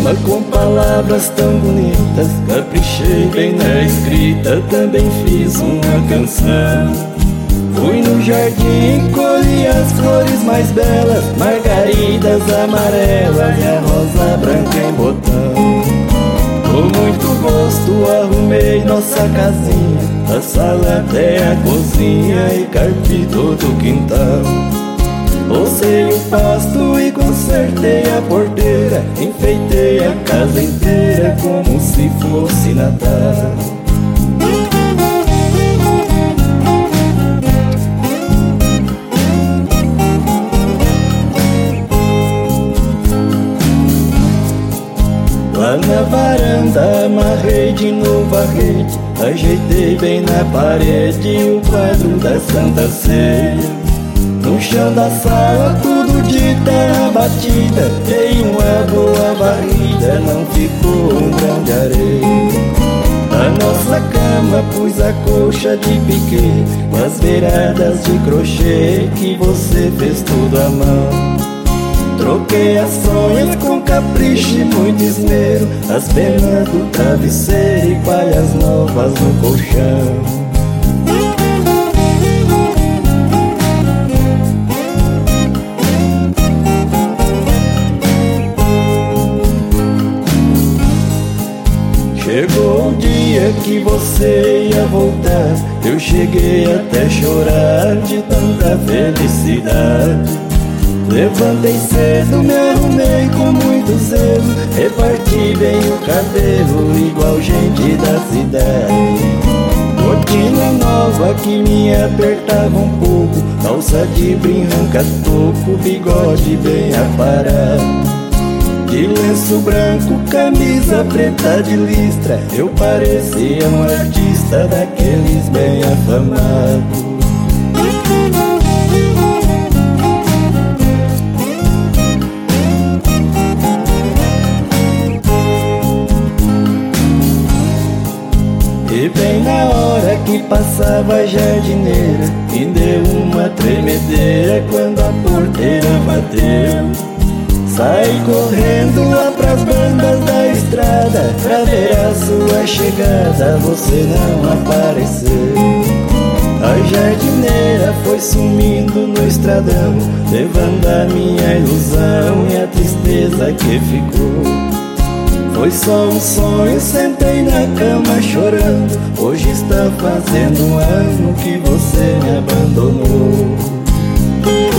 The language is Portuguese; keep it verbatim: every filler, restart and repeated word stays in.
poema com palavras tão bonitas. Caprichei bem na escrita, também fiz uma canção. Fui no jardim, colhi as flores mais belas, margaridas amarelas e a rosa branca em botão. Com muito gosto arrumei nossa casinha, da sala até a cozinha, e carpi todo o quintal. Rocei o pasto e consertei a porteira, enfeitei a casa inteira como se fosse Natal. Lá na varanda amarrei de novo a rede, ajeitei bem na parede o quadro da Santa Ceia. No chão da sala tudo de terra batida, dei uma boa varrida, não ficou um grão de areia. Na nossa cama pus a colcha de piquê, com as beiradas de crochê que você fez tudo à mão. Troquei as sonhas com capricho e muito esmero, as penas do travesseiro e palhas novas no colchão. Chegou o dia que você ia voltar, eu cheguei até chorar de tanta felicidade. Levantei cedo, me arrumei com muito zelo, reparti bem o cabelo igual gente da cidade. Botina nova que me apertava um pouco, calça de brim, ranca toco, bigode bem aparado. De lenço branco, camisa preta de listra, eu parecia um artista daqueles bem afamados. E bem na hora que passava a jardineira, me deu uma tremedeira quando a porteira bateu. Saí correndo lá pras bandas da estrada, pra ver a sua chegada, você não apareceu. A jardineira foi sumindo no estradão, levando a minha ilusão e a tristeza que ficou. Foi só um sonho, sentei na cama chorando, hoje está fazendo um ano que você me abandonou.